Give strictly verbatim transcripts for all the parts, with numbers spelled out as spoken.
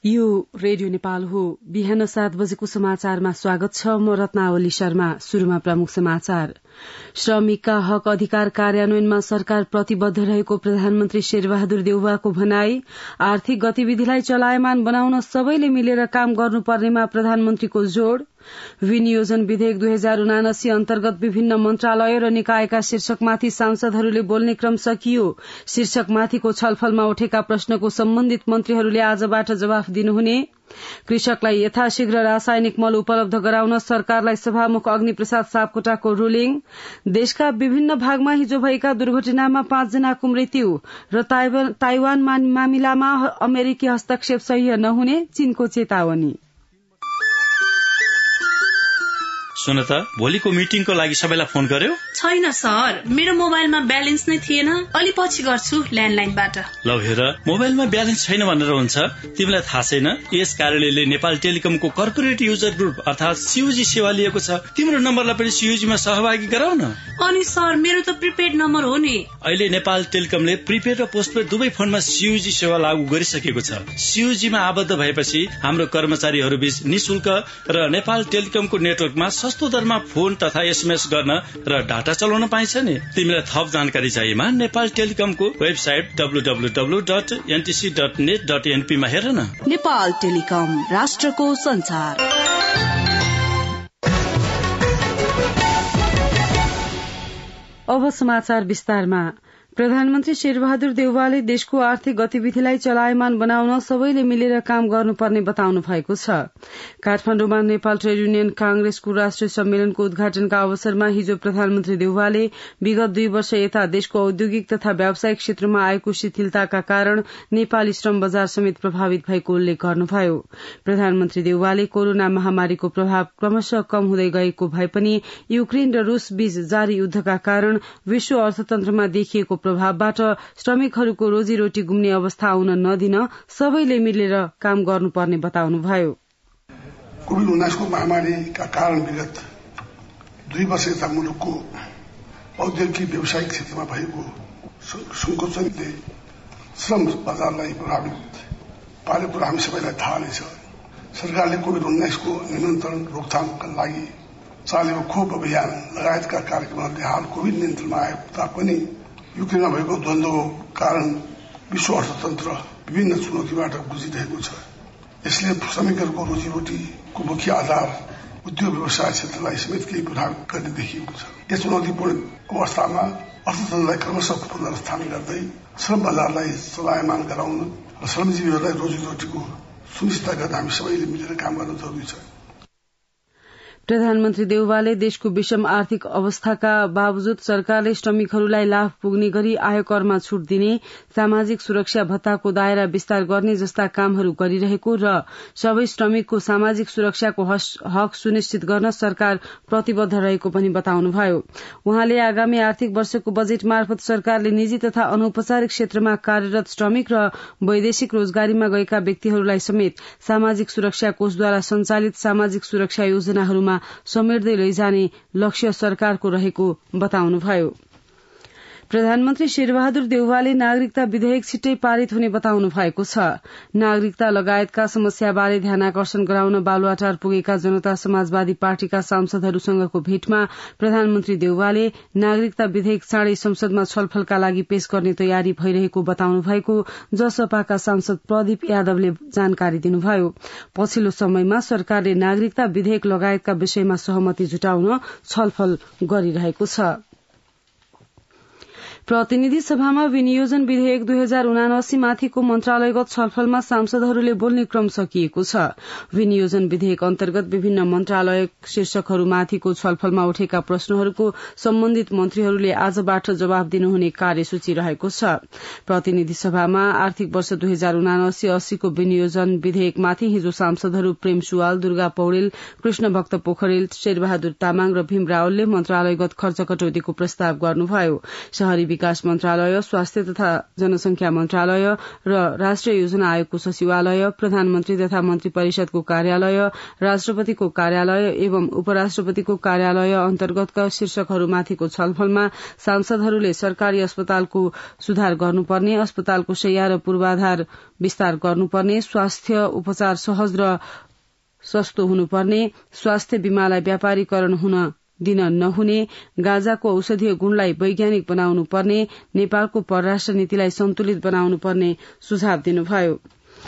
यो रेडियो नेपाल हो। बिहान सात बजेको समाचारमा स्वागत छ। म रत्नावली शर्मा। शुरूमा प्रमुख समाचार। श्रमिकका हक अधिकार कार्यान्वयनमा सरकार प्रतिबद्ध रहेको प्रधानमन्त्री शेरबहादुर देउवाको भनाई। आर्थिक गतिविधिलाई चलायमान बनाउन सबैले मिलेर काम गर्नुपर्नेमा प्रधानमन्त्रीको जोड़। विनियोजन विधेयक दुई हजार उनासी अन्तर्गत विभिन्न मन्त्रालय र निकायका शीर्षकमाथि सांसदहरूले बोल्ने क्रम सकियो। शीर्षकमाथिको छलफलमा उठेका प्रश्नको सम्बन्धित मन्त्रीहरूले आजबाट जवाफ दिनुहुने। कृषकलाई यथाशीघ्र रासायनिक मल उपलब्ध गराउन सरकारलाई सभामुख अग्निप्रसाद सापकोटाको रुलिङ। देशका विभिन्न भागमा हिजो भएका दुर्घटनामा पाँचजनाको मृत्यु र ताइवान मामिलामा अमेरिकी हस्तक्षेप सह्य नहुने चीनको चेतावनी। सुन त, भोलिको मिटिङको लागि सबैलाई फोन गर्यो? छैन सर, मेरो मोबाइलमा ब्यालेन्स नै थिएन। अलि पछि गर्छु ल्यान्डलाइनबाट। ल हेर, मोबाइलमा ब्यालेन्स छैन भनेर हुन्छ? तिमीलाई थाहा छैन यस कार्यालयले नेपाल टेलिकमको कर्पोरेट युजर ग्रुप अर्थात सीयूजी सेवा लिएको छ। तिम्रो नम्बरलाई पनि सीयूजीमा सहभागी गराउ न। अनि सर, मेरो त प्रिपेड नम्बर हो नि। अहिले नेपाल टेलिकमले प्रिपेड र पोस्टपेड दुवै फोनमा सीयूजी सेवा लागू गरिसकेको छ। सीयूजीमा आबद्ध भएपछि हाम्रो कर्मचारीहरू बीच निशुल्क र नेपाल टेलिकमको नेटवर्कमा सस्तो दरमा फोन तथा एसएमएस गर्न र डाटा चलाउन पाइन्छ नि। तिमीलाई थप जानकारी चाहिएमा नेपाल टेलिकमको website W W W dot NTC dot net dot NP मा हेर न। नेपाल टेलिकम, राष्ट्रको संचार। अब समाचार विस्तारमा। प्रधानमन्त्री शेरबहादुर देउवाले देशको आर्थिक गतिविधिलाई चलायमान बनाउन सबैले मिलेर काम गर्नुपर्ने बताउनु भएको छ। काठमाडौँमा नेपाल ट्रेड युनियन कांग्रेसको राष्ट्रिय सम्मेलनको उद्घाटनका अवसरमा हिजो प्रधानमन्त्री देउवाले विगत दुई वर्ष यता देशको औद्योगिक तथा व्यावसायिक क्षेत्रमा आएको शिथिलताका कारण नेपाली श्रम बजार समेत प्रभावित भएको उल्लेख गर्नुभयो। प्रधानमन्त्री देउवाले कोरोना महामारीको प्रभाव क्रमशः कम हुँदै गएको भए पनि युक्रेन र रूस बीच जारी युद्धका कारण विश्व अर्थतन्त्रमा देखिएको प्रभावबाट श्रमिकहरूको रोजीरोटी गुम्ने अवस्था आउन नदिन सबैले मिलेर काम गर्नुपर्ने बताउनुभयो। कोभिड उन्नाइसको महामारीका कारण विगत दुई वर्ष यता मुलुकको औद्योगिक व्यावसायिक क्षेत्रमा भएको संकोचनले श्रम बजारलाई प्रभावित पारेको कुरा हामी सबैलाई थाहा नै छ। सरकारले कोभिड उन्नाइसको नियन्त्रण रोकथामका लागि चालेको खोप अभियान लगायतका कार्यक्रमहरूले हाल कोभिड नियन्त्रणमा आए तापनि युक्रेनमा भएको द्वन्द्वको कारण विश्व अर्थतन्त्र विभिन्न चुनौतीबाट गुजिरहेको छ। यसले श्रमिकहरूको रोजीरोटीको मुख्य आधार उद्योग व्यवसाय क्षेत्रलाई समेत केही प्रभावित गर्ने देखिएको छ। यस चुनौतीपूर्ण अवस्थामा अर्थतन्त्रलाई क्रमशः पुनर्स्थान गर्दै श्रम बजारलाई चलायमान गराउन र श्रमजीवीहरूलाई रोजीरोटीको सुनिश्चित गर्न हामी सबैले मिलेर काम गर्न जरुरी छ। प्रधानमन्त्री देउवाले देशको विषम आर्थिक अवस्थाका बावजुद सरकारले श्रमिकहरूलाई लाभ पुग्ने गरी आयकरमा छूट दिने, सामाजिक सुरक्षा भत्ताको दायरा विस्तार गर्ने जस्ता कामहरू गरिरहेको र सबै श्रमिकको सामाजिक सुरक्षाको हक सुनिश्चित गर्न सरकार प्रतिबद्ध रहेको पनि बताउनुभयो। उहाँले आगामी आर्थिक वर्षको बजेट मार्फत सरकारले निजी तथा अनौपचारिक क्षेत्रमा कार्यरत श्रमिक र वैदेशिक रोजगारीमा गएका व्यक्तिहरूलाई समेत सामाजिक सुरक्षा कोषद्वारा संचालित सामाजिक सुरक्षा योजनाहरूमा समेट्दै लैजाने लक्ष्य सरकारको रहेको बताउनुभयो। प्रधानमन्त्री शेरबहादुर देउवाले नागरिकता विधेयक छिट्टै पारित हुने बताउनु भएको छ। नागरिकता लगायतका समस्याबारे ध्यानाकर्षण गराउन बालुवाटार पुगेका जनता समाजवादी पार्टीका सांसदहरूसँगको भेटमा प्रधानमन्त्री देउवाले नागरिकता विधेयक चाँडै संसदमा छलफलका लागि पेश गर्ने तयारी भइरहेको बताउनु भएको जसपाका सांसद प्रदीप यादवले जानकारी दिनुभयो। पछिल्लो समयमा सरकारले नागरिकता विधेयक लगायतका विषयमा सहमति जुटाउन छलफल गरिरहेको छ। प्रतिनिधि सभामा विनियोजन विधेयक दुई हजार उनासी माथिको मन्त्रालयगत छलफलमा सांसदहरूले बोल्ने क्रम सकिएको छ। विनियोजन विधेयक अन्तर्गत विभिन्न मन्त्रालय शीर्षकहरूमाथिको छलफलमा उठेका प्रश्नहरूको सम्बन्धित मन्त्रीहरूले आजबाट जवाब दिनुहुने कार्यसूची रहेको छ। प्रतिनिधि सभामा आर्थिक वर्ष दुई हजार उनासी अस्सीको विनियोजन विधेयकमाथि हिजो सांसदहरू प्रेम सुवाल, दुर्गा पौडेल, कृष्ण भक्त पोखरेल, शेरबहादुर तामाङ र भीम रावलले मन्त्रालयगत खर्च कटौतीको प्रस्ताव गर्नुभयो। शहरी विकास मन्त्रालय, स्वास्थ्य तथा जनसंख्या मन्त्रालय र राष्ट्रिय योजना आयोगको सचिवालय, प्रधानमन्त्री तथा मन्त्री परिषदको कार्यालय, राष्ट्रपतिको कार्यालय एवं उपराष्ट्रपतिको कार्यालय अन्तर्गतका शीर्षकहरूमाथिको छलफलमा सांसदहरूले सरकारी अस्पतालको सुधार गर्नुपर्ने, अस्पतालको शैय्या र पूर्वाधार विस्तार गर्नुपर्ने, स्वास्थ्य उपचार सहज र सस्तो हुनुपर्ने, स्वास्थ्य बीमालाई व्यापारीकरण हुन दिन नहुने, गाँजाको औषधीय गुणलाई वैज्ञानिक बनाउनु पर्ने, नेपालको परराष्ट्र नीतिलाई सन्तुलित बनाउनु पर्ने सुझाव दिनुभयो।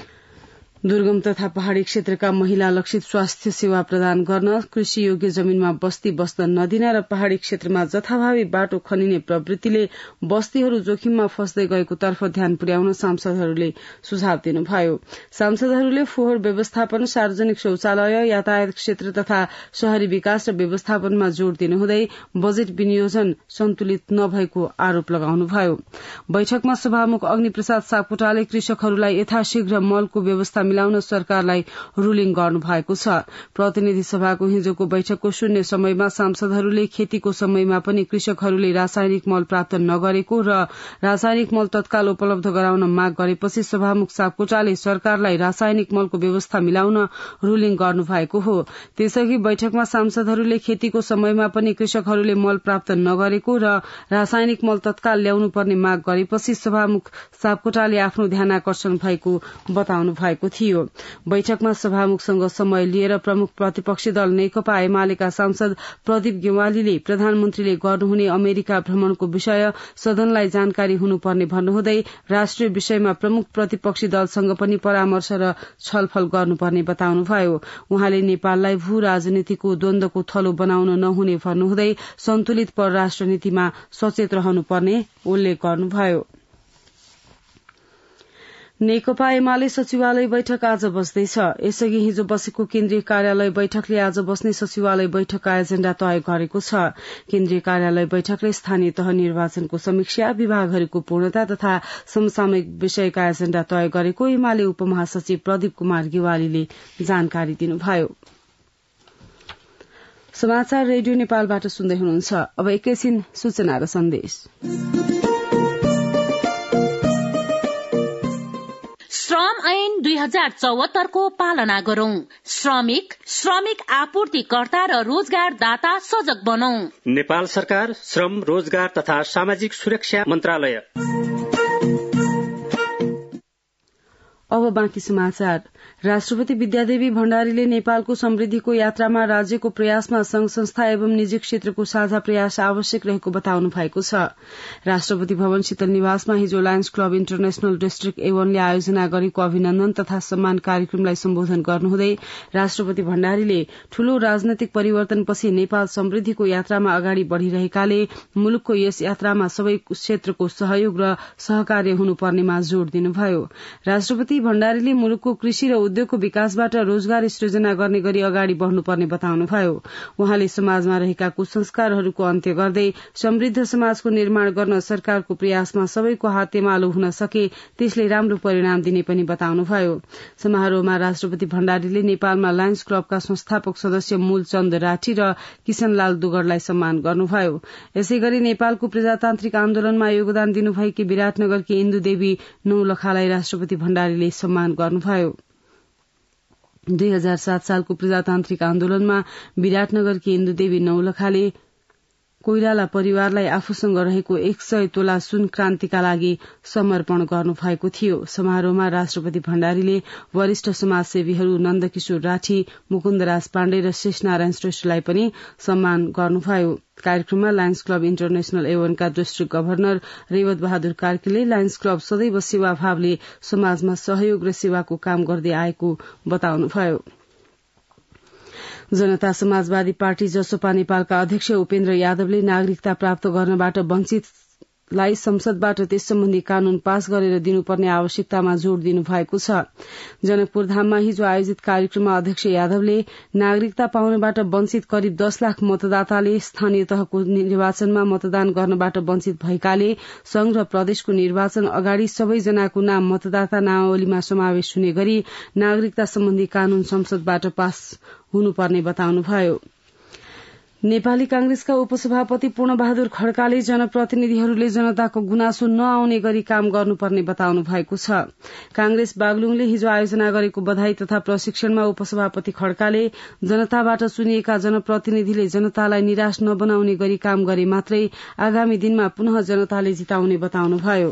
दुर्गम तथा पहाड़ी क्षेत्रका महिला लक्षित स्वास्थ्य सेवा प्रदान गर्न, कृषि योग्य जमीनमा बस्ती बस्न नदिन र पहाड़ी क्षेत्रमा जथाभावी बाटो खनिने प्रवृत्तिले बस्तीहरू जोखिममा फस्दै गएको तर्फ ध्यान पुर्याउन सांसदहरूले सुझाव दिनुभयो। सांसदहरूले फोहोर व्यवस्थापन, सार्वजनिक शौचालय, यातायात क्षेत्र तथा शहरी विकास र व्यवस्थापनमा जोड़ दिनुहुँदै बजेट विनियोजन सन्तुलित नभएको आरोप लगाउनुभयो। बैठकमा सभामुख अग्निप्रसाद सापकोटाले कृषकहरूलाई यथाशीघ्र मलको व्यवस्था मिलाउन सरकारलाई रूलिङ गर्नु भएको छ। प्रतिनिधि सभाको हिजोको बैठकको शून्य समयमा सांसदहरूले खेतीको समयमा पनि कृषकहरूले रासायनिक मल प्राप्त नगरेको र रासायनिक मल तत्काल उपलब्ध गराउन माग गरेपछि सभामुख सापकोटाले सरकारलाई रासायनिक मलको व्यवस्था मिलाउन रूलिङ गर्नु भएको हो। त्यसअघि बैठकमा सांसदहरूले खेतीको समयमा पनि कृषकहरूले मल प्राप्त नगरेको र रासायनिक मल तत्काल ल्याउनु पर्ने माग गरेपछि सभामुख सापकोटाले आफ्नो ध्यानाकर्षण भएको बताउनु भएको थियो। बैठकमा सभामुखसँग समय लिएर प्रमुख प्रतिपक्षी दल नेकपा एमालेका सांसद प्रदीप गेवालीले प्रधानमन्त्रीले गर्नुहुने अमेरिका भ्रमणको विषय सदनलाई जानकारी हुनुपर्ने भन्नुहुँदै राष्ट्रिय विषयमा प्रमुख प्रतिपक्षी दलसँग पनि परामर्श र छलफल गर्नुपर्ने बताउनुभयो। उहाँले नेपाललाई भू राजनीतिको द्वन्द्वको थलो बनाउन नहुने भन्नुहुँदै सन्तुलित परराष्ट्र नीतिमा सचेत रहनुपर्ने उल्लेख गर्नुभयो। नेकपा एमाले सचिवालय बैठक आज बस्दैछ। यसअघि हिजो बसेको केन्द्रीय कार्यालय बैठकले आज बस्ने सचिवालय बैठकका एजेण्डा तय गरेको छ। केन्द्रीय कार्यालय बैठकले स्थानीय तह निर्वाचनको समीक्षा, विभागहरूको पूर्णता तथा समसामयिक विषयका एजेण्डा तय गरेको एमाले उपमहासचिव प्रदीप कुमार गेवालीले जानकारी दिनुभयो। समाचार रेडियो नेपालबाट सुन्दै हुनुहुन्छ। अब एकैछिन सूचना र सन्देश। श्रम ऐन दुई हजार चौहत्तरको पालना गरौं। श्रमिक, श्रमिक आपूर्तिकर्ता र रोजगारदाता सजग बनौं। नेपाल सरकार, श्रम, रोजगार तथा सामाजिक सुरक्षा मन्त्रालय। अब बाँकी समाचार। राष्ट्रपति विद्यादेवी भण्डारीले नेपालको समृद्धिको यात्रामा राज्यको प्रयासमा संघ संस्था एवं निजी क्षेत्रको साझा प्रयास आवश्यक रहेको बताउनु भएको छ। राष्ट्रपति भवन शीतल निवासमा हिजो लायन्स क्लब इन्टरनेशनल डिस्ट्रिक्ट एवनले आयोजना गरेको अभिनन्दन तथा सम्मान कार्यक्रमलाई सम्बोधन गर्नुहुँदै राष्ट्रपति भण्डारीले ठूलो राजनैतिक परिवर्तनपछि नेपाल समृद्धिको यात्रामा अगाडि बढ़िरहेकाले मुलुकको यस यात्रामा सबै क्षेत्रको सहयोग र सहकार्य हुनुपर्नेमा जोड़ दिनुभयो। राष्ट्रपति भण्डारीले मुलुकको कृषि र उद्योगको विकासबाट रोजगार सृजना गर्ने गरी अगाडि बढ़नुपर्ने बताउनुभयो। उहाँले समाजमा रहेका कुसंस्कारहरूको अन्त्य गर्दै समृद्ध समाजको निर्माण गर्न सरकारको प्रयासमा सबैको हात तेमालो हुन सके त्यसले राम्रो परिणाम दिने पनि बताउनुभयो। समारोहमा राष्ट्रपति भण्डारीले नेपालमा लायन्स क्लबका संस्थापक सदस्य मूलचन्द राठी र किशनलाल दुगरलाई सम्मान गर्नुभयो। यसै गरी नेपालको प्रजातान्त्रिक आन्दोलनमा योगदान दिनुभएकी विराटनगरकी इन्दुदेवी नौलखालाई राष्ट्रपति भण्डारीले सम्मान गर्नुभयो। दुई हजार सात सालको प्रजातान्त्रिक आन्दोलनमा विराटनगरकी इन्दुदेवी नौलखाले कोइराला परिवारलाई आफूसँग रहेको एक सय तोला सुन क्रान्तिका लागि समर्पण गर्नुभएको थियो। समारोहमा राष्ट्रपति भण्डारीले वरिष्ठ समाजसेवीहरू नन्दकिशोर राठी, मुकुन्दराज पाण्डे र शेषनारायण श्रेष्ठलाई पनि सम्मान गर्नुभयो। कार्यक्रममा लायन्स क्लब इन्टरनेशनल एवनका डिस्ट्रिक्ट गभर्नर रेवत बहादुर कार्कीले लायन्स क्लब सदैव सेवाभावले समाजमा सहयोग र सेवाको काम गर्दै आएको बताउनुभयो। जनता समाजवादी पार्टी जसपा नेपालका अध्यक्ष उपेन्द्र यादवले नागरिकता प्राप्त गर्नबाट वञ्चितलाई संसदबाट त्यस सम्बन्धी कानून पास गरेर दिनुपर्ने आवश्यकतामा जोड़ दिनु भएको छ। जनकपुर धाममा हिजो आयोजित कार्यक्रममा अध्यक्ष यादवले नागरिकता पाउनबाट वञ्चित करिब दस लाख मतदाताले स्थानीय तहको निर्वाचनमा मतदान गर्नबाट वञ्चित भएकाले संघ र प्रदेशको निर्वाचन अगाडि सबैजनाको नाम मतदाता नामावलीमा समावेश हुने गरी नागरिकता सम्बन्धी कानून संसदबाट पास हुनुपर्ने बताउनुभयो। नेपाली कांग्रेसका उपसभापति पूर्णबहादुर खड्काले जनप्रतिनिधिहरूले जनताको गुनासो नआउने गरी काम गर्नुपर्ने बताउनु भएको छ। कांग्रेस बागलुङले हिजो आयोजना गरेको बधाई तथा प्रशिक्षणमा उपसभापति खड्काले जनताबाट चुनिएका जनप्रतिनिधिले जनतालाई निराश नबनाउने गरी काम गरे मात्रै आगामी दिनमा पुनः जनताले जिताउने बताउनुभयो।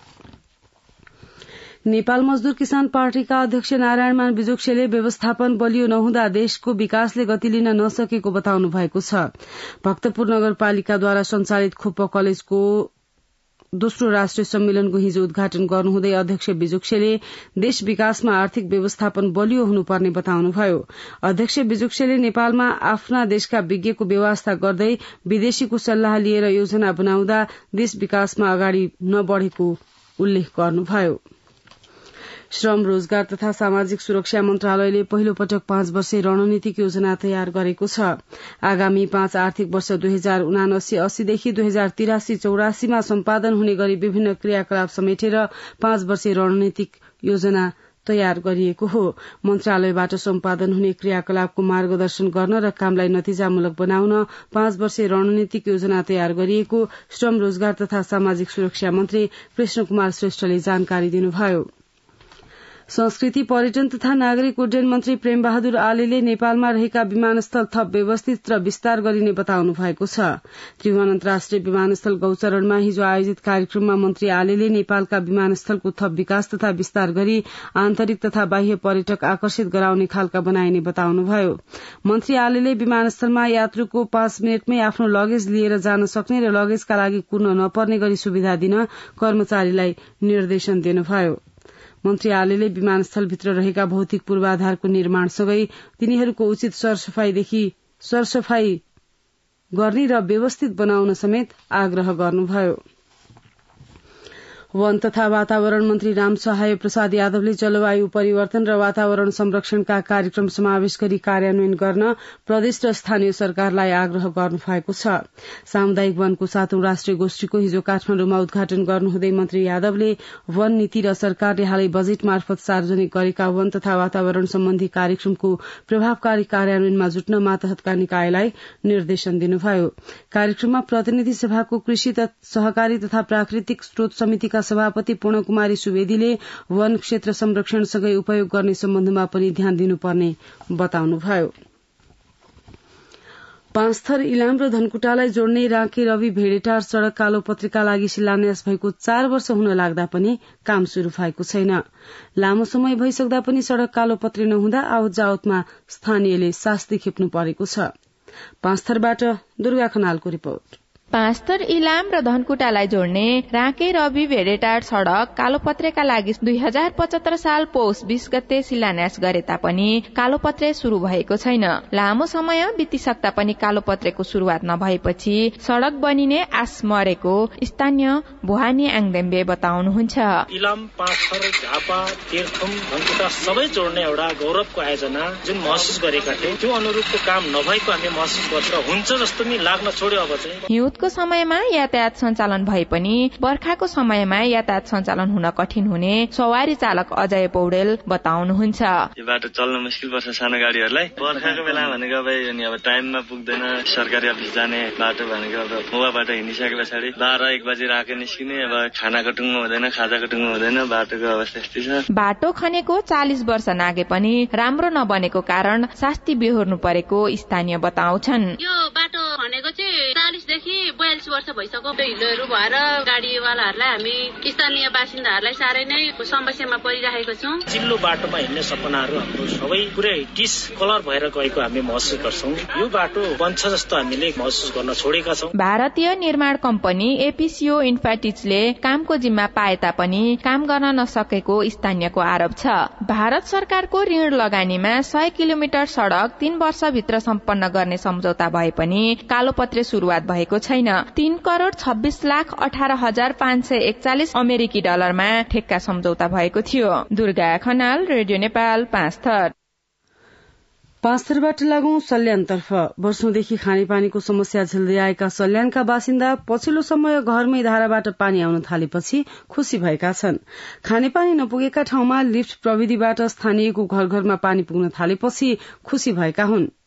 नेपाल मजदूर किसान पार्टीका अध्यक्ष नारायणमान बिजुक्सेले व्यवस्थापन बलियो नहुँदा देशको विकासले गति लिन नसकेको बताउनु भएको छ। भक्तपुर नगरपालिकाद्वारा सञ्चालित खोप कलेजको दोस्रो राष्ट्रिय सम्मेलनको हिजो उद्घाटन गर्नुहुँदै अध्यक्ष बिजुक्सेले देश विकासमा आर्थिक व्यवस्थापन बलियो हुनुपर्ने बताउनुभयो। अध्यक्ष बिजुक्सेले नेपालमा आफ्ना देशका विज्ञको व्यवस्था गर्दै विदेशीको सल्लाह लिएर योजना बनाउँदा देश विकासमा अगाडि नबढेको उल्लेख गर्नुभयो। श्रम रोजगार तथा सामाजिक सुरक्षा मन्त्रालयले पहिलो पटक पाँच वर्षे रणनीतिक योजना तयार गरेको छ। आगामी पाँच आर्थिक वर्ष दुई हजार उनासी अस्सीदेखि दुई हजार तिरासी चौरासीमा सम्पादन हुने गरी विभिन्न क्रियाकलाप समेटेर पाँच वर्षे रणनीतिक योजना तयार गरिएको हो। मन्त्रालयबाट सम्पादन हुने क्रियाकलापको मार्गदर्शन गर्न र कामलाई नतिजामूलक बनाउन पाँच वर्षे रणनीतिक योजना तयार गरिएको श्रम रोजगार तथा सामाजिक सुरक्षा मन्त्री कृष्ण कुमार श्रेष्ठले जानकारी दिनुभयो। संस्कृति पर्यटन तथा नागरिक उड्डयन मन्त्री प्रेम बहादुर आलेले नेपालमा रहेका विमानस्थल थप व्यवस्थित र विस्तार गरिने बताउनु भएको छ। त्रिभुवन अन्तर्राष्ट्रिय विमानस्थल गौचरणमा हिजो आयोजित कार्यक्रममा मन्त्री आलेले नेपालका विमानस्थलको थप विकास तथा विस्तार गरी आन्तरिक तथा बाह्य पर्यटक आकर्षित गराउने खालका बनाइने बताउनुभयो। मन्त्री आलेले विमानस्थलमा यात्रुको पाँच मिनटमै आफ्नो लगेज लिएर जान सक्ने र लगेजका लागि कुर्न नपर्ने गरी सुविधा दिन कर्मचारीलाई निर्देशन दिनुभयो। मन्त्री आलेले विमानस्थलभित्र रहेका भौतिक पूर्वाधारको निर्माणसँगै तिनीहरूको उचित सरसफाईदेखि सरसफाई गर्ने र व्यवस्थित बनाउन समेत आग्रह गर्नुभयो। वन तथा वातावरण मन्त्री रामसहाय प्रसाद यादवले जलवायु परिवर्तन र वातावरण संरक्षणका कार्यक्रम समावेश गरी कार्यान्वयन गर्न प्रदेश र स्थानीय सरकारलाई आग्रह गर्नु भएको छ। सामुदायिक वनको सातौं राष्ट्रिय गोष्ठीको हिजो काठमाडौँमा उद्घाटन गर्नुहुँदै मन्त्री यादवले वन नीति र सरकारले हालै बजेट मार्फत सार्वजनिक गरेका वन तथा वातावरण सम्बन्धी कार्यक्रमको प्रभावकारी कार्यान्वयनमा जुट्न मातहतका निकायलाई निर्देशन दिनुभयो। कार्यक्रममा प्रतिनिधि सभाको कृषि सहकारी तथा प्राकृतिक स्रोत समितिका सभापति पूर्ण कुमारी सुवेदीले वन क्षेत्र संरक्षणसँगै उपयोग गर्ने सम्बन्धमा पनि ध्यान दिनुपर्ने बताउनुभयो। पाँचथर इलाम र धनकुटालाई जोड्ने राँके रवि भेडेटार सड़क कालोपत्रेका लागि शिलान्यास भएको चार वर्ष हुन लाग्दा पनि काम शुरू भएको छैन। लामो समय भइसक्दा पनि सड़क कालोपत्रे नहुँदा आवत जावतमा स्थानीयले शास्ति खेप्नु परेको छ। पाँचथरबाट दुर्गा खनालको रिपोर्ट। पाँचथर इलाम र धनकुटालाई जोड्ने राँके रवि भेडेटार सड़क कालोपत्रेका लागि दुई हजार पचहत्तर साल पौष बीस गते शिलान्यास गरे तापनि कालोपत्रे शुरू भएको छैन। लामो समय बितिसक्दा पनि कालोपत्रेको शुरूआत नभएपछि सड़क बनिने आश मरेको स्थानीय भुहानी आङदेम्बे बताउनुहुन्छ। इलाम पाँचथर झापा तीर्थम धनकुटा सबै जोड्ने एउटा गौरवको आयोजना जुन महसुस गरेका थिए त्यो अनुरूपको काम नभएको हामी महसुस गर्छ। हुन्छ जस्तो नि लाग्न छोड्यो। अब चाहिँ को समयमा यातायात सञ्चालन भए पनि बर्खाको समयमा यातायात सञ्चालन हुन कठिन हुने सवारी चालक अजय पौडेल बताउनुहुन्छ। यो बाटो चल्न मुस्किल पर्छ सानो गाडीहरूलाई। बर्खाको बेला भनेको अब टाइममा पुग्दैन। सरकारी अफिस जाने बाटो भनेको अब मोबाबाट हिँडिसके पछाडि बाह्र एक बजी राके निस्किने। अब खानाको टुङ्गो हुँदैन, खाजाको टुङ्गो हुँदैन। बाटोको अवस्था यस्तै छ। बाटो खनेको चालिस वर्ष नागे पनि राम्रो नबनेको कारण शास्ति बेहोर्नु परेको स्थानीय बताउँछन्। यो बाटो खनेको चाहिँ चालिसदेखि बयालिस वर्ष भइसक्यो। हिलोहरू भएर गाडीवालाहरूलाई हामी स्थानीय बासिन्दाहरूलाई साह्रै नै समस्यामा परिरहेको छौँ। चिल्लो बाटोमा हिँड्ने सपनाहरू हाम्रो सबै पुरै डिस कलर भएर गएको हामी महसुस गर्छौँ। यो बाटो बन्छ जस्तो हामीले महसुस गर्न छोडेका छौँ। भारतीय निर्माण कम्पनी एपीसीओ इन्फाटिचले कामको जिम्मा पाए तापनि काम गर्न नसकेको स्थानीयको आरोप छ। भारत सरकारको ऋण लगानीमा सय किलोमिटर सड़क तीन वर्षभित्र सम्पन्न गर्ने सम्झौता भए पनि कालोपत्रे शुरूआत भएको छैन। तीन करोड़ छब्बीस लाख अठारह हजार पाँच सय एकचालिस अमेरिकी डलरमा ठेक्का सम्झौता भएको थियो। दुर्गा खनाल, रेडियो नेपाल, पाँचथर। पाँचथरबाट लागौं सल्यानतर्फ। वर्षौंदेखि खानेपानीको समस्या झेल्दै आएका सल्यानका बासिन्दा पछिल्लो समय घरमै धाराबाट पानी आउन थालेपछि खुशी भएका छन्। खानेपानी नपुगेका ठाउँमा लिफ्ट प्रविधिबाट स्थानीयको घर घरमा पानी पुग्न थालेपछि खुशी भएका हुन्।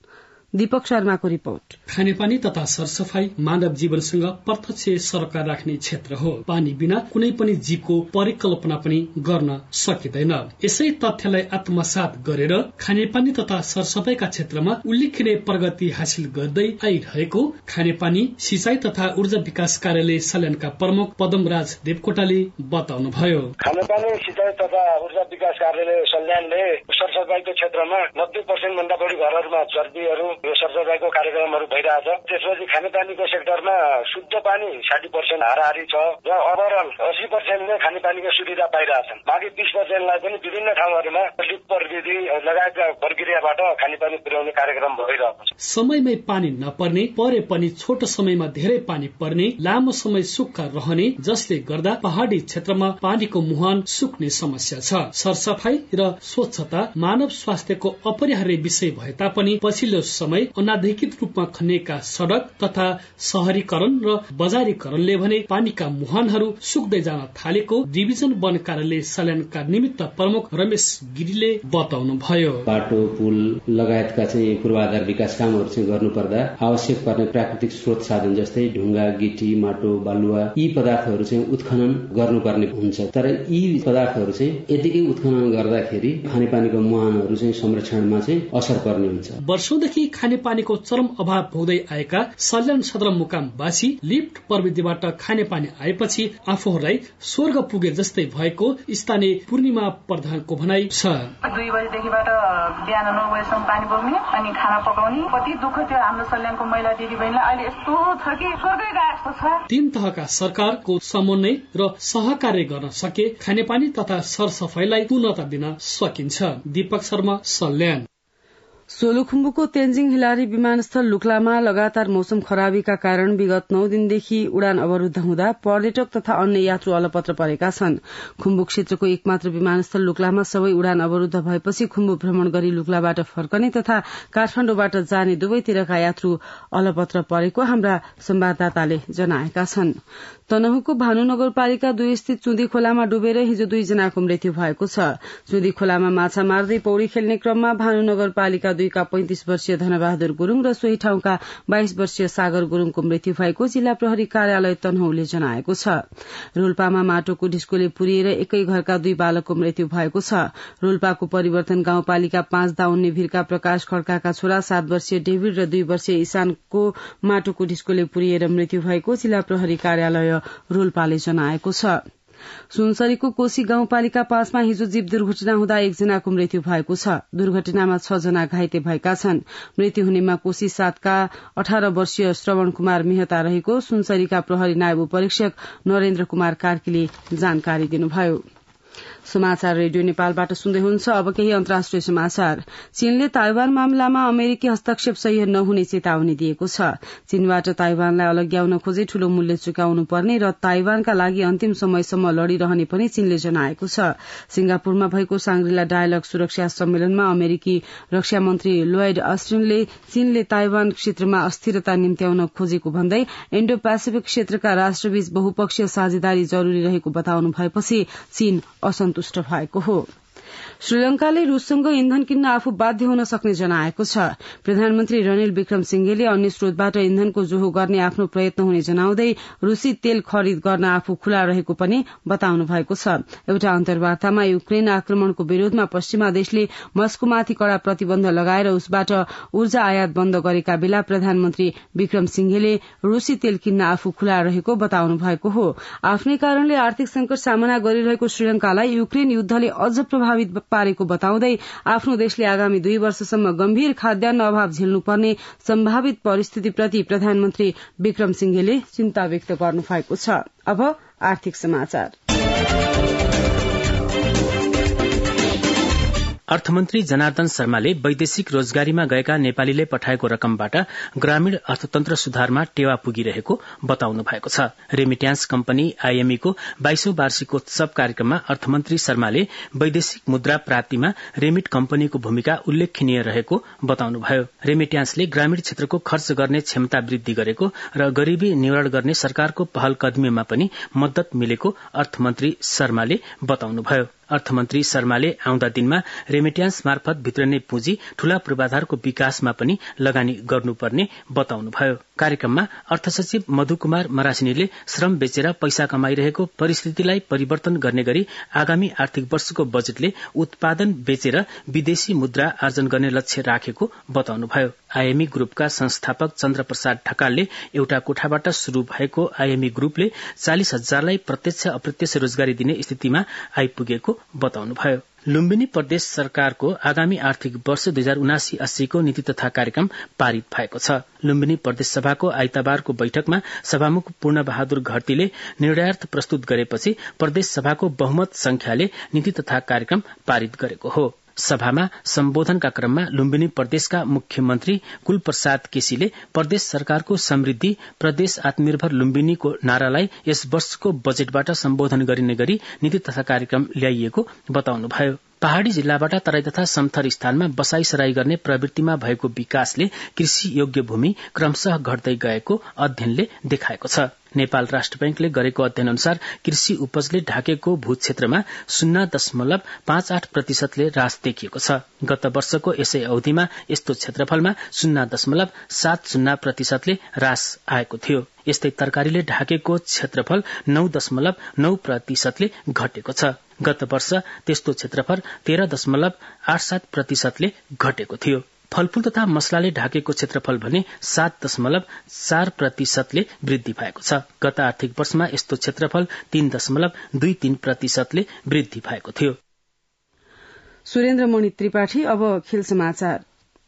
दीपक शर्माको रिपोर्ट। खानेपानी तथा सरसफाई मानव जीवनसँग प्रत्यक्ष सरकार राख्ने क्षेत्र हो। पानी बिना कुनै पनि जीवको परिकल्पना पनि गर्न सकिँदैन। यसै तथ्यलाई आत्मसात गरेर खानेपानी तथा सरसफाईका क्षेत्रमा उल्लेखनीय प्रगति हासिल गर्दै आइरहेको खानेपानी सिंचाई तथा ऊर्जा विकास कार्यालय सल्यानका प्रमुख पदमराज देवकोटाले बताउनुभयो। खानेपानी सिंचाई तथा ऊर्जा विकास कार्यालय सल्यानले सरसफाईको क्षेत्रमा नब्बे पर्सेन्ट भन्दा बढी घरहरूमा चर्बीहरू यो सरसफाईको कार्यक्रमहरू भइरहेछ। त्यसपछि खानेपानीको सेक्टरमा शुद्ध पानी साठी पर्सेन्ट हाराहारी छ र ओभरअल अस्सी पर्सेन्टले खानेपानीको सुविधा पाइरहेछन्। बाँकी बीस पर्सेन्टलाई पनि विभिन्न ठाउँहरूमा लिफ्ट प्रविधि लगायतका प्रक्रियाबाट खानेपानी पुर्याउने कार्यक्रम भइरहेको छ। समयमै पानी नपर्ने, परे पनि छोटो समयमा धेरै पानी पर्ने, लामो समय सुक्खा रहने, जसले गर्दा पहाड़ी क्षेत्रमा पानीको मुहान सुक्ने समस्या छ। सरसफाई र स्वच्छता मानव स्वास्थ्यको अपरिहार्य विषय भए तापनि पछिल्लो समय अनाधिकृत रूपमा खनिएका सड़क तथा शहरीकरण र बजारीकरणले भने पानीका मुहानहरू सुक्दै जान थालेको डिभिजन वन कार्यालय सल्यानका निमित्त प्रमुख रमेश गिरीले बताउनुभयो। बाटो, पुल लगायतका चाहिँ पूर्वाधार विकास कामहरू चाहिँ गर्नुपर्दा आवश्यक पर्ने प्राकृतिक स्रोत साधन जस्तै ढुङ्गा, गिटी, माटो, बालुवा यी पदार्थहरू चाहिँ उत्खनन गर्नुपर्ने हुन्छ। तर यी पदार्थहरू चाहिँ यतिकै उत्खनन गर्दाखेरि खानेपानीको मुहानहरू चाहिँ संरक्षणमा चाहिँ असर पर्ने हुन्छ। वर्षौंदेखि खानेपानीको चरम अभाव भोग्दै आएका सल्यान सदरमुकामवासी लिफ्ट प्रविधिबाट खानेपानी आएपछि आफूहरूलाई स्वर्ग पुगे जस्तै भएको स्थानीय पूर्णिमा प्रधानको भनाइ छ। दुई बजेदेखिबाट बिहान नौ बजेसम्म पानी बोक्ने अनि खाना पकाउने कति दुःख थियो हाम्रो सल्यानको महिला दिदी बहिनीलाई। अहिले यस्तो छ कि स्वर्गै गए जस्तो छ। तीन तहका सरकारको समन्वय र सहकार्य गर्न सके खानेपानी तथा सरसफाईलाई पूर्णता दिन सकिन्छ। दीपक शर्मा, सल्यान। सोलुखुम्बुको तेन्जिङ हिलारी विमानस्थल लुक्लामा लगातार मौसम खराबीका कारण विगत नौ दिनदेखि उडान अवरूद्ध हुँदा पर्यटक तथा अन्य यात्रु अलपत्र परेका छन्। खुम्बु क्षेत्रको एकमात्र विमानस्थल लुक्लामा सबै उडान अवरूद्ध भएपछि खुम्बु भ्रमण गरी लुक्लाबाट फर्कने तथा काठमाडौँबाट जाने दुवैतिरका यात्रु अलपत्र परेको हाम्रा संवाददाताले जनाएका छन्। तनहुको भानु नगरपालिका दुई स्थित चुदी खोलामा डुबेर हिजो दुईजनाको मृत्यु भएको छ। चुदी खोलामा माछा मार्दै पौडी खेल्ने क्रममा भानु नगरपालिका दुईका पैंतिस वर्षीय धनबहादुर गुरूङ र सोही ठाउँका बाइस वर्षीय सागर गुरूङको मृत्यु भएको जिल्ला प्रहरी कार्यालय तनहुले जनाएको छ। रोल्पामा माटोको ढिस्कोले पुरिएर एकै घरका दुई बालकको मृत्यु भएको छ। रोल्पाको परिवर्तन गाउँपालिका पाँच दाउन्ने भिरका प्रकाश खड्काका छोरा सात वर्षीय डेभिड र दुई वर्षीय ईशानको माटोको ढिस्कोले पुरिएर मृत्यु भएको जिल्ला प्रहरी कार्यालय रोल्पाले जनाएको छ। सुनसरीको कोशी गाउँपालिका पाँचमा हिजो जीव दुर्घटना हुँदा एकजनाको मृत्यु भएको छ। दुर्घटनामा छ जना घाइते भएका छन्। मृत्यु हुनेमा कोशी सातका अठार वर्षीय श्रवण कुमार मेहता रहेको सुनसरीका प्रहरी नायब उपरीक्षक नरेन्द्र कुमार कार्कीले जानकारी दिनुभयो। समाचार रेडियो नेपालबाट सुन्दै हुनुहुन्छ। अब केही अन्तर्राष्ट्रिय समाचार। चीनले ताइवान मामलामा अमेरिकी हस्तक्षेप सही नहुने चेतावनी दिएको छ। चीनबाट ताइवानलाई अलग्याउन खोजे ठूलो मूल्य चुकाउनु पर्ने र ताइवानका लागि अन्तिम समयसम्म लड़िरहने पनि चीनले जनाएको छ। सिंगापुरमा भएको सांग्रीला डायलग सुरक्षा सम्मेलनमा अमेरिकी रक्षा मन्त्री लोयड अस्टिनले चीनले ताइवान क्षेत्रमा अस्थिरता निम्त्याउन खोजेको भन्दै इण्डो पेसिफिक क्षेत्रका राष्ट्रबीच बहुपक्षीय साझेदारी जरूरी रहेको बताउनु भएपछि चीन असन्तुष्ट भएको हो। श्रीलंकाले रूससँग इन्धन किन्न आफू बाध्य हुन सक्ने जनाएको छ। प्रधानमन्त्री रनिल विक्रमसिंघेले अन्य स्रोतबाट इन्धनको जोहो गर्ने आफ्नो प्रयत्न हुने जनाउँदै रूसी तेल खरिद गर्न आफू खुला रहेको पनि बताउनु भएको छ। एउटा अन्तर्वार्तामा युक्रेन आक्रमणको विरोधमा पश्चिमा देशले मस्कोमाथि कड़ा प्रतिबन्ध लगाएर उसबाट ऊर्जा आयात बन्द गरेका बेला प्रधानमन्त्री विक्रमसिंघेले रूसी तेल किन्न आफू खुला रहेको बताउनु भएको हो। आफ्नै कारणले आर्थिक संकट सामना गरिरहेको श्रीलंकालाई युक्रेन युद्धले अझ प्रभावित पारेको बताउँदै आफ्नो देशले आगामी दुई वर्षसम्म गम्भीर खाद्यान्न अभाव झेल्नुपर्ने सम्भावित परिस्थितिप्रति प्रधानमन्त्री विक्रमसिंघेले चिन्ता व्यक्त गर्नुभएको छ। अब आर्थिक समाचार। अर्थमन्त्री जनार्दन शर्माले वैदेशिक रोजगारीमा गएका नेपालीले पठाएको रकमबाट ग्रामीण अर्थतन्त्र सुधारमा टेवा पुगिरहेको बताउनु भएको छ। रेमिट्यान्स कम्पनी आईएमई को बाइसौं वार्षिकोत्सव कार्यक्रममा अर्थमन्त्री शर्माले वैदेशिक मुद्रा प्राप्तिमा रेमिट कम्पनीको भूमिका उल्लेखनीय रहेको बताउनुभयो। रेमिट्यान्सले ग्रामीण क्षेत्रको खर्च गर्ने क्षमता वृद्धि गरेको र गरीबी निवारण गर्ने सरकारको पहल कदमीमा पनि मद्दत मिलेको अर्थमन्त्री शर्माले बताउनुभयो। अर्थमन्त्री शर्माले आउँदा दिनमा रेमिट्यान्स मार्फत भित्रने पुँजी ठूला पूर्वाधारको विकासमा पनि लगानी गर्नुपर्ने बताउनुभयो। कार्यक्रममा अर्थ सचिव मधु कुमार मरासिनीले श्रम बेचेर पैसा कमाइरहेको परिस्थितिलाई परिवर्तन गर्ने गरी आगामी आर्थिक वर्षको बजेटले उत्पादन बेचेर विदेशी मुद्रा आर्जन गर्ने लक्ष्य राखेको बताउनुभयो। आईएमई ग्रुपका संस्थापक चन्द्र प्रसाद ढकालले एउटा कोठाबाट शुरू भएको आईएमई ग्रुपले चालिस हजारलाई प्रत्यक्ष अप्रत्यक्ष रोजगारी दिने स्थितिमा आइपुगेको बताउनुभयो। लुम्बिनी प्रदेश सरकारको आगामी आर्थिक वर्ष दुई हजार उनासी अस्सीको नीति तथा कार्यक्रम पारित भएको छ। लुम्बिनी प्रदेश सभाको आइतबारको बैठकमा सभामुख पूर्ण बहादुर घरतीले निर्णयार्थ प्रस्तुत गरेपछि प्रदेश सभाको बहुमत संख्याले नीति तथा कार्यक्रम पारित गरेको हो। सभामा सम्बोधनका क्रममा लुम्बिनी प्रदेशका मुख्यमन्त्री कुलप्रसाद केसीले प्रदेश सरकारको समृद्धि प्रदेश आत्मनिर्भर लुम्बिनीको नारालाई यस वर्षको बजेटबाट सम्बोधन गरिने गरी नीति तथा कार्यक्रम ल्याइएको बताउनुभयो। पहाड़ी जिल्लाबाट तराई तथा समथर स्थानमा बसाई सराई गर्ने प्रवृत्तिमा भएको विकासले कृषि योग्य भूमि क्रमशः घट्दै गएको अध्ययनले देखाएको छ। नेपाल राष्ट्र बैंकले गरेको अध्ययन अनुसार कृषि उपजले ढाकेको भू क्षेत्रमा शून्य दशमलव पाँच आठ प्रतिशतले ह्रास देखिएको छ। गत वर्षको यसै अवधिमा यस्तो क्षेत्रफलमा शून्य दशमलव सात शून्य प्रतिशतले ह्रास आएको थियो। यस्तै तरकारीले ढाकेको क्षेत्रफल नौ दशमलव नौ प्रतिशतले घटेको छ। गत वर्ष त्यस्तो क्षेत्रफल तेह्र दशमलव आठ सात प्रतिशतले घटेको थियो। फलफूल तथा मसलाले ढाकेको क्षेत्रफल भने सात दशमलव चार प्रतिशतले वृद्धि भएको छ। गत आर्थिक वर्षमा यस्तो क्षेत्रफल तीन दशमलव दुई तीन प्रतिशतले वृद्धि भएको थियो। सुरेन्द्र मणि त्रिपाठी। अब खेल समाचार।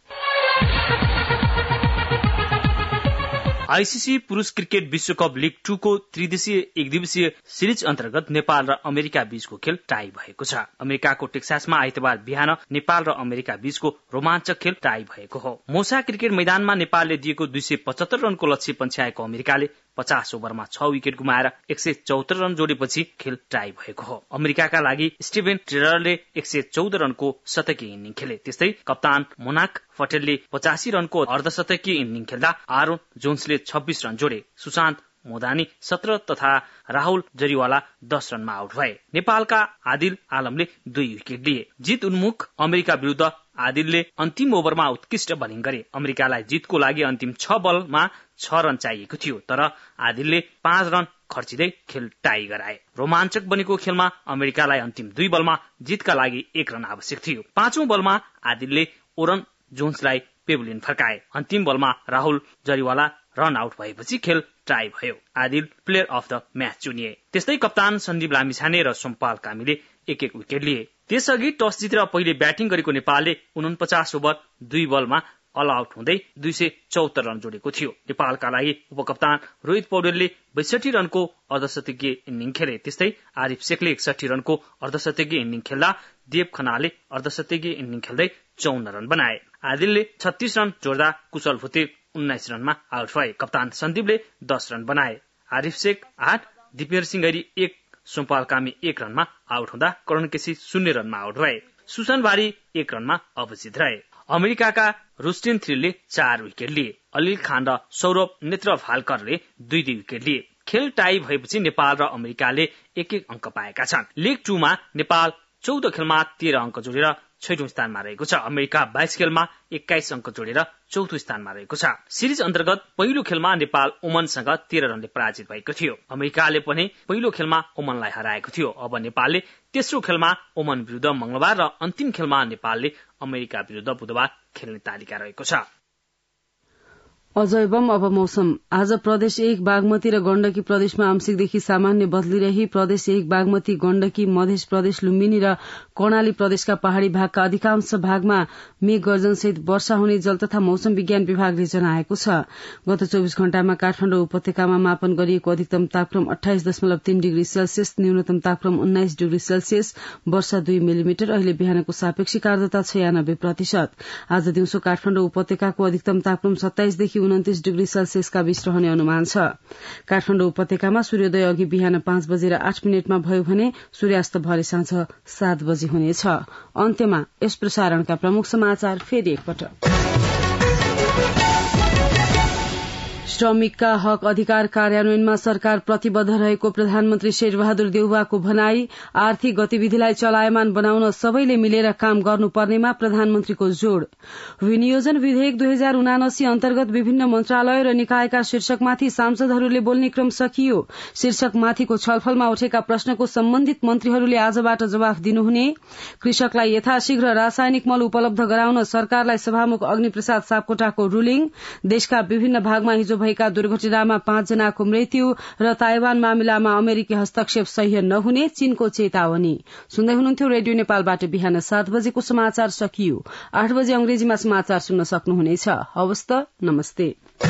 आईसीसी पुरूष क्रिकेट विश्वकप लीग टू को त्रिदेशीय एक दिवसीय सिरिज अन्तर्गत नेपाल र अमेरिका बीचको खेल टाई भएको छ। अमेरिकाको टेक्सासमा आइतबार बिहान नेपाल र अमेरिका बीचको रोमाञ्चक खेल टाई भएको हो। मोसा क्रिकेट मैदानमा नेपालले दिएको दुई सय पचहत्तर रनको लक्ष्य पन्छ्याएको अमेरिकाले पचास ओभरमा छ विकेट गुमाएर एक सय चौहत्तर रन जोडेपछि खेल टाई भएको हो। अमेरिकाका लागि स्टिभेन ट्रेलरले एक सय चौध रनको शतकीय इनिङ खेले। त्यस्तै कप्तान मोनाक पटेलले पचासी रनको अर्धशतकीय इनिङ खेल्दा आरोन जोन्सले छब्बीस रन जोडे। सुशान्त मोदानी सत्र तथा राहुल जरीवाला दस रनमा आउट भए। नेपालका आदिल आलमले दुई विकेट लिए। जित उन्मुख अमेरिका विरूद्ध आदिलले अन्तिम ओभरमा उत्कृष्ट बलिङ गरे। अमेरिकालाई जितको लागि अन्तिम छ बलमा छ रन चाहिएको थियो, तर आदिलले पाँच रन खर्चिँदै खेल टाई गराए। रोमाञ्चक बनेको खेलमा अमेरिकालाई अन्तिम दुई बलमा जितका लागि एक रन आवश्यक थियो। पाँचौं बलमा आदिलले ओरन जोन्सलाई पेभिलियन फर्काए। अन्तिम बलमा राहुल जरीवाला रन आउट भएपछि खेल टाई भयो। Adil player of the match चुनिए। त्यस्तै कप्तान सन्दीप लामिछाने र सोमपाल कामीले एक एक विकेट लिए। त्यसअघि टस जितेर पहिले ब्याटिङ गरेको नेपालले उनपचास ओभर दुई बलमा अल आउट हुँदै दुई सय चौहत्तर रन जोडेको थियो। नेपालका लागि उपकप्तान रोहित पौडेलले बैसठी रनको अर्धशतकीय इनिङ खेले। त्यस्तै आरिफ शेखले एकसठी रनको अर्धशतकीय इनिङ खेल्दा देव खनालले अर्धशतकीय इनिङ खेल्दै चौन्न रन बनाए। आदिलले छत्तीस रन जोड्दा कुशल भुते उन्नाइस रनमा आउट भए। कप्तान सन्दीपले दस रन बनाए। आरिफ शेख आठ, दिपेर सिंह एक, सोमपाल कामी एक रनमा आउट हुँदा करण केसी शून्य रनमा आउट भए। सुसन बारी एक रनमा अवचित रहे। अमेरिकाका रुस्टिन थ्रिलले चार विकेट लिए। अलिल खान र सौरभ नेत्रभालकरले दुई दुई विकेट लिए। खेल टाई भएपछि नेपाल र अमेरिकाले एक एक अंक पाएका छन्। लीग टूमा नेपाल चौध खेलमा तेह्र अंक जोडेर छैटौं स्थानमा रहेको छ। अमेरिका बाइस खेलमा एक्काइस अंक जोडेर चौथो स्थानमा रहेको छ। सिरिज अन्तर्गत पहिलो खेलमा नेपाल ओमनसँग तेह्र रनले पराजित भएको थियो। अमेरिकाले पनि पहिलो खेलमा ओमनलाई हराएको थियो। अब नेपालले तेस्रो खेलमा ओमन विरूद्ध मंगलबार र अन्तिम खेलमा नेपालले अमेरिका विरूद्ध बुधबार खेल्ने तालिका रहेको छ। अजय बम। अब मौसम। आज प्रदेश एक बागमती र गण्डकी प्रदेशमा आंशिकदेखि सामान्य बदलिरही प्रदेश एक बागमती गण्डकी मध्य प्रदेश लुम्बिनी र कर्णाली प्रदेशका पहाड़ी भागका अधिकांश भागमा मेघ गर्जनसहित वर्षा हुने जल तथा मौसम विज्ञान विभागले जनाएको छ। गत चौबीस घण्टामा काठमाडौँ उपत्यकामा मापन गरिएको अधिकतम तापक्रम अठाइस दशमलव तीन डिग्री सेल्सियस, न्यूनतम तापक्रम उन्नाइस डिग्री सेल्सियस, वर्षा दुई मिलिमिटर। अहिले बिहानको सापेक्षिक आर्द्रता छयानब्बे प्रतिशत। आज दिउँसो काठमाडौँ उपत्यकाको अधिकतम तापक्रम सत्ताइसदेखि उन्तिस डिग्री सेल्सियसका बीच रहने अनुमान छ। काठमाडौँ उपत्यकामा सूर्योदय अघि बिहान पाँच बजेर आठ मिनटमा भयो भने सूर्यास्त भरे साँझ सात बजे हुनेछ। अन्त्यमा यस प्रसारणका प्रमुख समाचार फेरि एकपटक। श्रमिकका हक अधिकार कार्यान्वयनमा सरकार प्रतिबद्ध रहेको प्रधानमन्त्री शेरबहादुर देउवाको भनाई। आर्थिक गतिविधिलाई चलायमान बनाउन सबैले मिलेर काम गर्नुपर्नेमा प्रधानमन्त्रीको जोड़। विनियोजन विधेयक दुई हजार उनासी अन्तर्गत विभिन्न मन्त्रालय र निकायका शीर्षकमाथि सांसदहरूले बोल्ने क्रम सकियो। शीर्षकमाथिको छलफलमा उठेका प्रश्नको सम्बन्धित मन्त्रीहरूले आजबाट जवाफ दिनुहुने। कृषकलाई यथाशीघ्र रासायनिक मल उपलब्ध गराउन सरकारलाई सभामुख अग्निप्रसाद सापकोटाको रूलिङ। देशका विभिन्न भागमा हिजो भएका दुर्घटनामा पाँचजनाको मृत्यु र ताइवान मामिलामा अमेरिकी हस्तक्षेप सह्य नहुने चीनको चेतावनी। सुन्दै हुनुहुन्थ्यो रेडियो नेपालबाट बिहान सात बजेको समाचार सकियो। आठ बजे अंग्रेजीमा समाचार सुन्न सक्नुहुनेछ। हवस् त, नमस्ते।